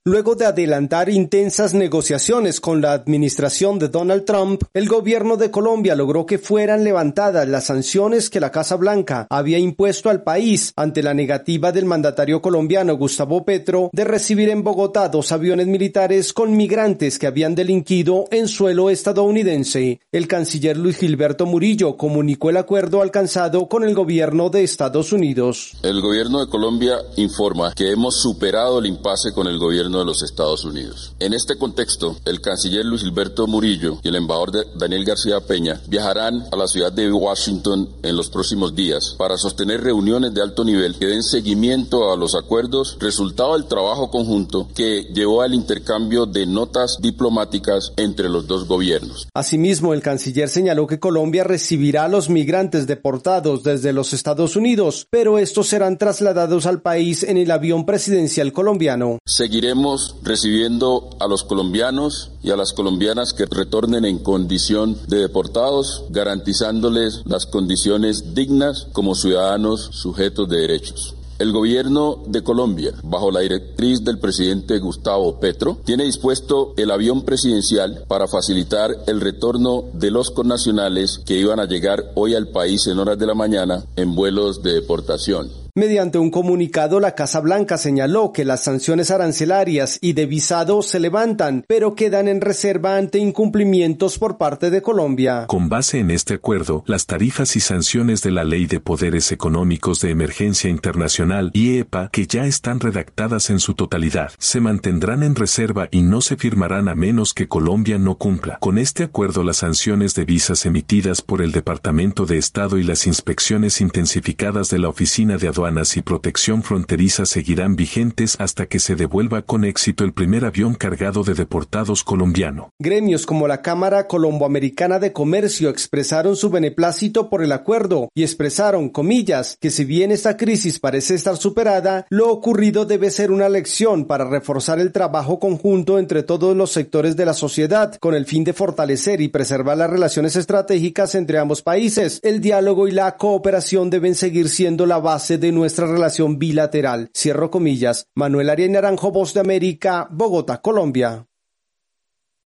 Luego de adelantar intensas negociaciones con la administración de Donald Trump, el gobierno de Colombia logró que fueran levantadas las sanciones que la Casa Blanca había impuesto al país ante la negativa del mandatario colombiano Gustavo Petro de recibir en Bogotá 2 aviones militares con migrantes que habían delinquido en suelo estadounidense. El canciller Luis Gilberto Murillo comunicó el acuerdo alcanzado con el gobierno de Estados Unidos. El gobierno de Colombia informa que hemos superado el impasse con el gobierno de los Estados Unidos. En este contexto, el canciller Luis Gilberto Murillo y el embajador Daniel García Peña viajarán a la ciudad de Washington en los próximos días para sostener reuniones de alto nivel que den seguimiento a los acuerdos, resultado del trabajo conjunto que llevó al intercambio de notas diplomáticas entre los dos gobiernos. Asimismo, el canciller señaló que Colombia recibirá a los migrantes deportados desde los Estados Unidos, pero estos serán trasladados al país en el avión presidencial colombiano. Seguiremos recibiendo a los colombianos y a las colombianas que retornen en condición de deportados, garantizándoles las condiciones dignas como ciudadanos sujetos de derechos. El gobierno de Colombia, bajo la directriz del presidente Gustavo Petro, tiene dispuesto el avión presidencial para facilitar el retorno de los connacionales que iban a llegar hoy al país en horas de la mañana en vuelos de deportación. Mediante un comunicado, la Casa Blanca señaló que las sanciones arancelarias y de visado se levantan, pero quedan en reserva ante incumplimientos por parte de Colombia. Con base en este acuerdo, las tarifas y sanciones de la Ley de Poderes Económicos de Emergencia Internacional (IEPA), que ya están redactadas en su totalidad, se mantendrán en reserva y no se firmarán a menos que Colombia no cumpla. Con este acuerdo, las sanciones de visas emitidas por el Departamento de Estado y las inspecciones intensificadas de la Oficina de Aduanas y Protección Fronteriza seguirán vigentes hasta que se devuelva con éxito el primer avión cargado de deportados colombiano. Gremios como la Cámara Colomboamericana de Comercio expresaron su beneplácito por el acuerdo y expresaron, comillas, que si bien esta crisis parece estar superada, lo ocurrido debe ser una lección para reforzar el trabajo conjunto entre todos los sectores de la sociedad, con el fin de fortalecer y preservar las relaciones estratégicas entre ambos países. El diálogo y la cooperación deben seguir siendo la base de nuestra relación bilateral. Cierro comillas. Manuel Arias Naranjo, Voz de América, Bogotá, Colombia.